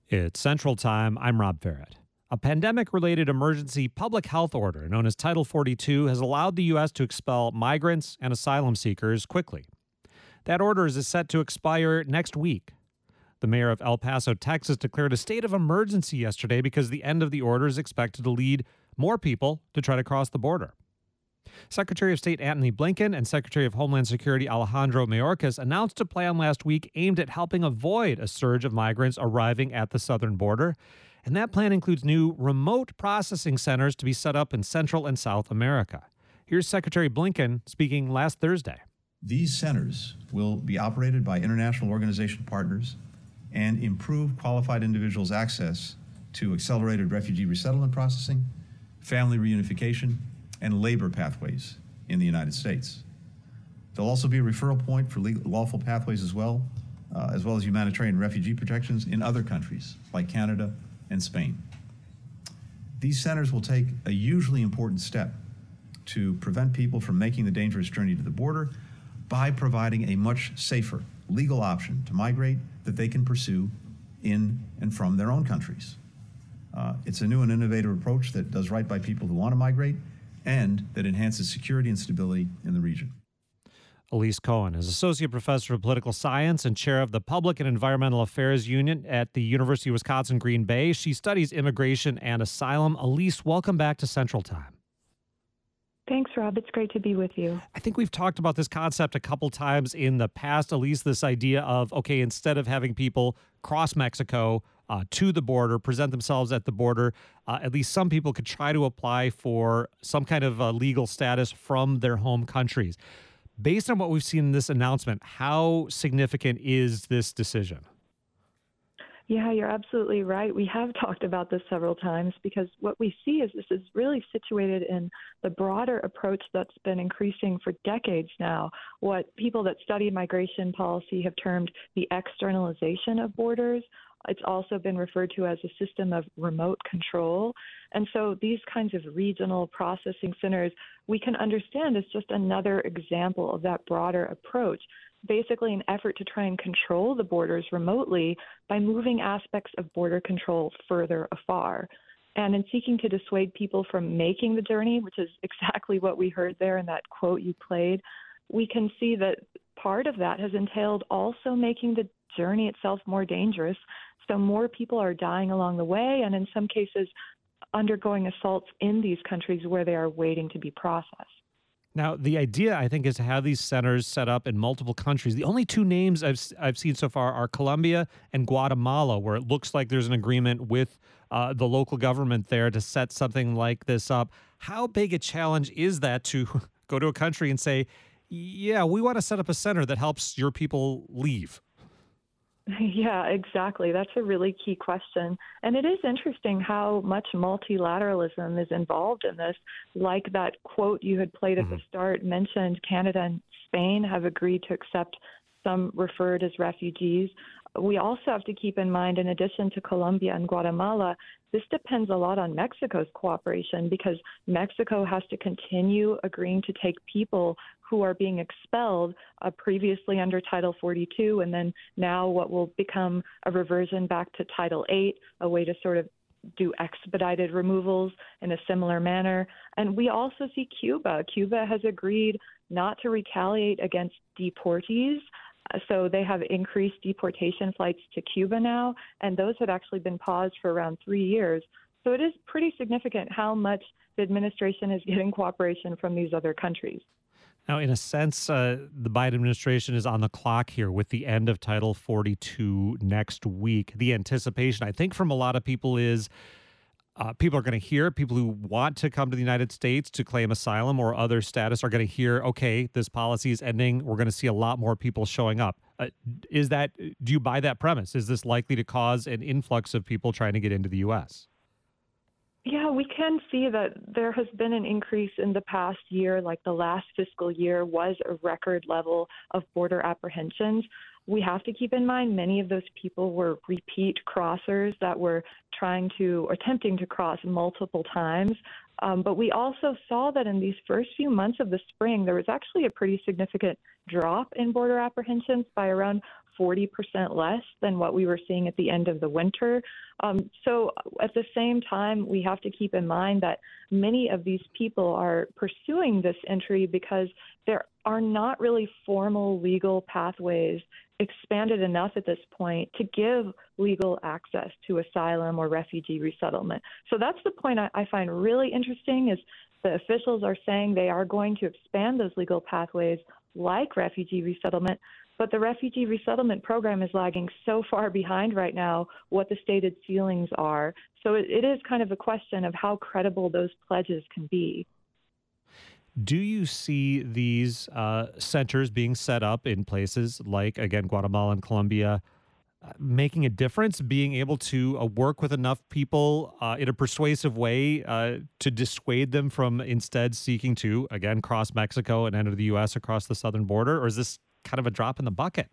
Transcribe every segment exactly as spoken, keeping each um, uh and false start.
It's Central Time. I'm Rob Farrett. A pandemic related emergency public health order known as Title forty-two has allowed the U S to expel migrants and asylum seekers quickly. That order is set to expire next week. The mayor of El Paso, Texas, declared a state of emergency yesterday because the end of the order is expected to lead more people to try to cross the border. Secretary of State Antony Blinken and Secretary of Homeland Security Alejandro Mayorkas announced a plan last week aimed at helping avoid a surge of migrants arriving at the southern border. And that plan includes new remote processing centers to be set up in Central and South America. Here's Secretary Blinken speaking last Thursday. These centers will be operated by international organization partners and improve qualified individuals' access to accelerated refugee resettlement processing, family reunification, and labor pathways in the United States. There'll also be a referral point for legal, lawful pathways as well, uh, as well as humanitarian refugee protections in other countries like Canada and Spain. These centers will take a hugely important step to prevent people from making the dangerous journey to the border by providing a much safer legal option to migrate that they can pursue in and from their own countries. Uh, it's a new and innovative approach that does right by people who want to migrate and that enhances security and stability in the region. Elise Cohen is Associate Professor of Political Science and Chair of the Public and Environmental Affairs Unit at the University of Wisconsin-Green Bay. She studies immigration and asylum. Elise, welcome back to Central Time. Thanks, Rob. It's great to be with you. I think we've talked about this concept a couple times in the past, Elise, this idea of, okay, instead of having people cross Mexico uh, to the border, present themselves at the border, uh, at least some people could try to apply for some kind of uh, legal status from their home countries. Based on what we've seen in this announcement, how significant is this decision? Yeah, you're absolutely right. We have talked about this several times because what we see is this is really situated in the broader approach that's been increasing for decades now, what people that study migration policy have termed the externalization of borders. It's also been referred to as a system of remote control. And so these kinds of regional processing centers we can understand as just another example of that broader approach. Basically an effort to try and control the borders remotely by moving aspects of border control further afar. And in seeking to dissuade people from making the journey, which is exactly what we heard there in that quote you played, we can see that part of that has entailed also making the journey itself more dangerous. So more people are dying along the way, and in some cases undergoing assaults in these countries where they are waiting to be processed. Now, the idea, I think, is to have these centers set up in multiple countries. The only two names I've I've seen so far are Colombia and Guatemala, where it looks like there's an agreement with uh, the local government there to set something like this up. How big a challenge is that to go to a country and say, yeah, we want to set up a center that helps your people leave? Yeah, exactly. That's a really key question. And it is interesting how much multilateralism is involved in this. Like that quote you had played at mm-hmm. the start mentioned, Canada and Spain have agreed to accept some referred as refugees. We also have to keep in mind, in addition to Colombia and Guatemala, this depends a lot on Mexico's cooperation because Mexico has to continue agreeing to take people who are being expelled uh, previously under Title forty-two, and then now what will become a reversion back to Title eight, a way to sort of do expedited removals in a similar manner. And we also see Cuba. Cuba has agreed not to retaliate against deportees. So they have increased deportation flights to Cuba now, and those had actually been paused for around three years. So it is pretty significant how much the administration is getting cooperation from these other countries. Now, in a sense, uh, the Biden administration is on the clock here with the end of Title forty-two next week. The anticipation, I think, from a lot of people is uh, people are going to hear, people who want to come to the United States to claim asylum or other status are going to hear, okay, this policy is ending. We're going to see a lot more people showing up. Uh, is that, do you buy that premise? Is this likely to cause an influx of people trying to get into the U S? Yeah, we can see that there has been an increase in the past year, like the last fiscal year was a record level of border apprehensions. We have to keep in mind many of those people were repeat crossers that were trying to, or attempting to cross multiple times. Um, but we also saw that in these first few months of the spring, there was actually a pretty significant drop in border apprehensions by around forty percent less than what we were seeing at the end of the winter. Um, so at the same time, we have to keep in mind that many of these people are pursuing this entry because there are not really formal legal pathways expanded enough at this point to give legal access to asylum or refugee resettlement. So that's the point I, I find really interesting is the officials are saying they are going to expand those legal pathways like refugee resettlement, but the refugee resettlement program is lagging so far behind right now what the stated ceilings are. So it, it is kind of a question of how credible those pledges can be. Do you see these uh, centers being set up in places like, again, Guatemala and Colombia, uh, making a difference, being able to uh, work with enough people uh, in a persuasive way uh, to dissuade them from instead seeking to, again, cross Mexico and enter the U S across the southern border? Or is this kind of a drop in the bucket?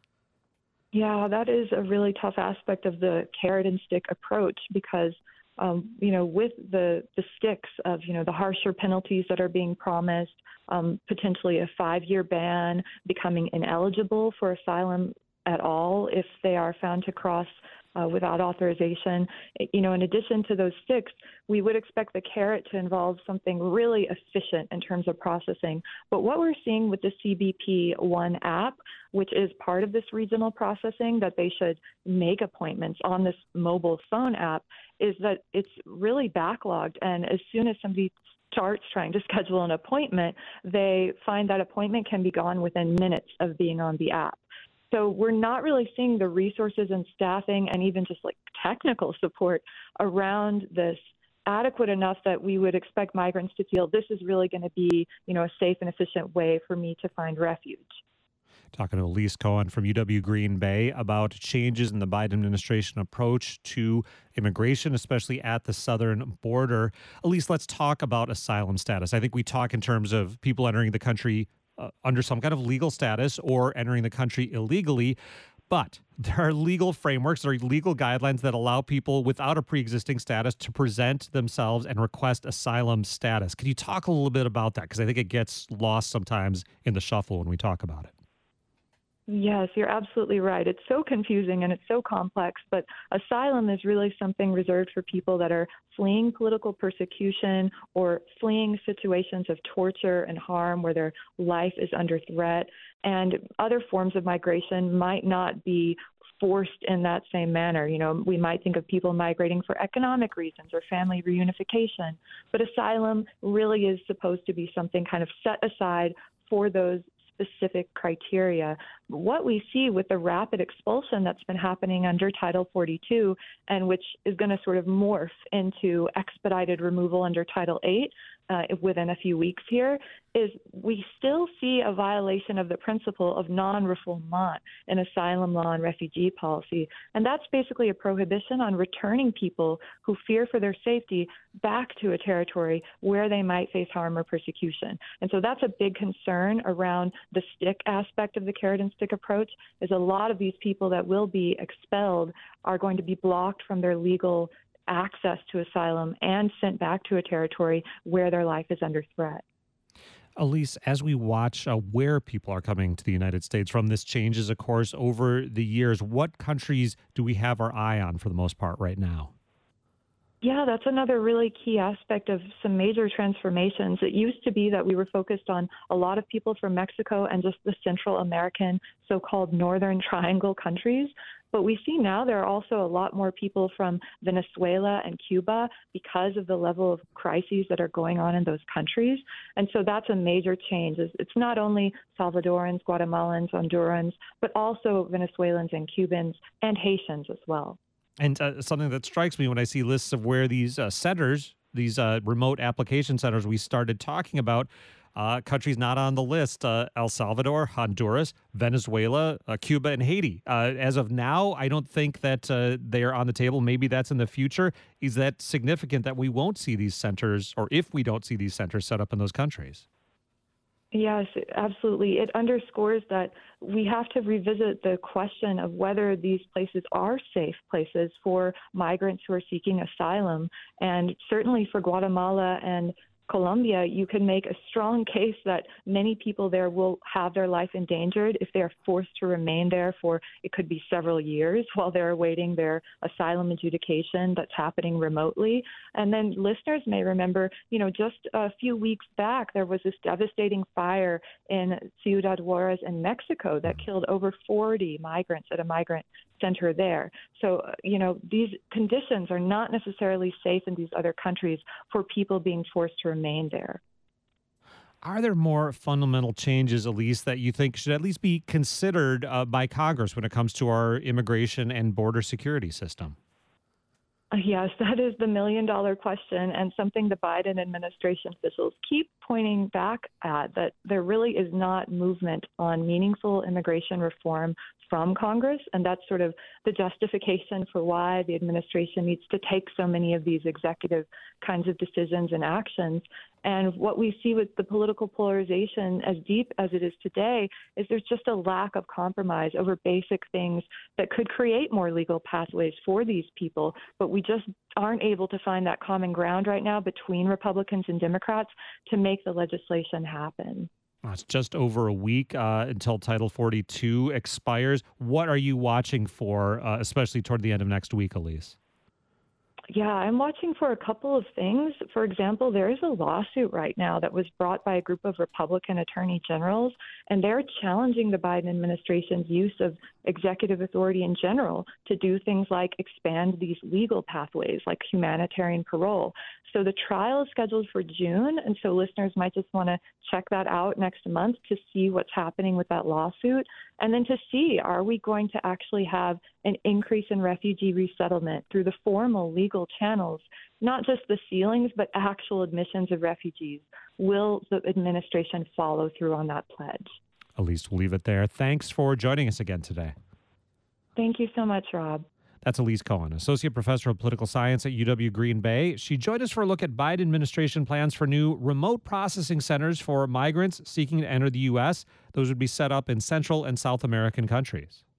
Yeah, that is a really tough aspect of the carrot and stick approach because Um, you know, with the, the sticks of, you know, the harsher penalties that are being promised, um, potentially a five-year ban, becoming ineligible for asylum at all if they are found to cross uh, without authorization. You know, in addition to those sticks, we would expect the carrot to involve something really efficient in terms of processing. But what we're seeing with the C B P One app, which is part of this regional processing, that they should make appointments on this mobile phone app, is that it's really backlogged. And as soon as somebody starts trying to schedule an appointment, they find that appointment can be gone within minutes of being on the app. So we're not really seeing the resources and staffing and even just like technical support around this adequate enough that we would expect migrants to feel this is really going to be, you know, a safe and efficient way for me to find refuge. Talking to Elise Cohen from U W Green Bay about changes in the Biden administration approach to immigration, especially at the southern border. Elise, let's talk about asylum status. I think we talk in terms of people entering the country uh, under some kind of legal status or entering the country illegally. But there are legal frameworks, there are legal guidelines that allow people without a pre-existing status to present themselves and request asylum status. Can you talk a little bit about that? Because I think it gets lost sometimes in the shuffle when we talk about it. Yes, you're absolutely right. It's so confusing and it's so complex, but asylum is really something reserved for people that are fleeing political persecution or fleeing situations of torture and harm where their life is under threat. And other forms of migration might not be forced in that same manner. You know, we might think of people migrating for economic reasons or family reunification, but asylum really is supposed to be something kind of set aside for those specific criteria. What we see with the rapid expulsion that's been happening under Title forty-two, and which is going to sort of morph into expedited removal under Title eight uh, within a few weeks here, is we still see a violation of the principle of non-refoulement in asylum law and refugee policy. And that's basically a prohibition on returning people who fear for their safety back to a territory where they might face harm or persecution. And so that's a big concern around the stick aspect of the carrot and stick approach, is a lot of these people that will be expelled are going to be blocked from their legal access to asylum and sent back to a territory where their life is under threat. Elise, as we watch uh, where people are coming to the United States from, this changes, of course, over the years. What countries do we have our eye on for the most part right now? Yeah, that's another really key aspect of some major transformations. It used to be that we were focused on a lot of people from Mexico and just the Central American so-called Northern Triangle countries. But we see now there are also a lot more people from Venezuela and Cuba because of the level of crises that are going on in those countries. And so that's a major change. It's not only Salvadorans, Guatemalans, Hondurans, but also Venezuelans and Cubans and Haitians as well. And uh, something that strikes me when I see lists of where these uh, centers, these uh, remote application centers we started talking about, uh, countries not on the list, uh, El Salvador, Honduras, Venezuela, uh, Cuba, and Haiti. Uh, as of now, I don't think that uh, they are on the table. Maybe that's in the future. Is that significant that we won't see these centers, or if we don't see these centers set up in those countries? Yes, absolutely. It underscores that we have to revisit the question of whether these places are safe places for migrants who are seeking asylum. And certainly for Guatemala and Colombia, you can make a strong case that many people there will have their life endangered if they are forced to remain there for, it could be several years while they're awaiting their asylum adjudication that's happening remotely. And then listeners may remember, you know, just a few weeks back, there was this devastating fire in Ciudad Juarez in Mexico that killed over forty migrants at a migrant center there. So, uh, you know, these conditions are not necessarily safe in these other countries for people being forced to remain there. Are there more fundamental changes, Elise, that you think should at least be considered uh, by Congress when it comes to our immigration and border security system? Yes, that is the million dollar question, and something the Biden administration officials keep pointing back at, that there really is not movement on meaningful immigration reform from Congress. And that's sort of the justification for why the administration needs to take so many of these executive kinds of decisions and actions. And what we see with the political polarization as deep as it is today is there's just a lack of compromise over basic things that could create more legal pathways for these people. But we just aren't able to find that common ground right now between Republicans and Democrats to make the legislation happen. Well, it's just over a week uh, until Title forty-two expires. What are you watching for, uh, especially toward the end of next week, Elise? Yeah, I'm watching for a couple of things. For example, there is a lawsuit right now that was brought by a group of Republican attorney generals, and they're challenging the Biden administration's use of executive authority in general to do things like expand these legal pathways, like humanitarian parole. So the trial is scheduled for June, and so listeners might just want to check that out next month to see what's happening with that lawsuit, and then to see, are we going to actually have an increase in refugee resettlement through the formal legal channels, not just the ceilings, but actual admissions of refugees? Will the administration follow through on that pledge? Elise, we'll leave it there. Thanks for joining us again today. Thank you so much, Rob. That's Elise Cohen, Associate Professor of Political Science at U W Green Bay. She joined us for a look at Biden administration plans for new remote processing centers for migrants seeking to enter the U S. Those would be set up in Central and South American countries.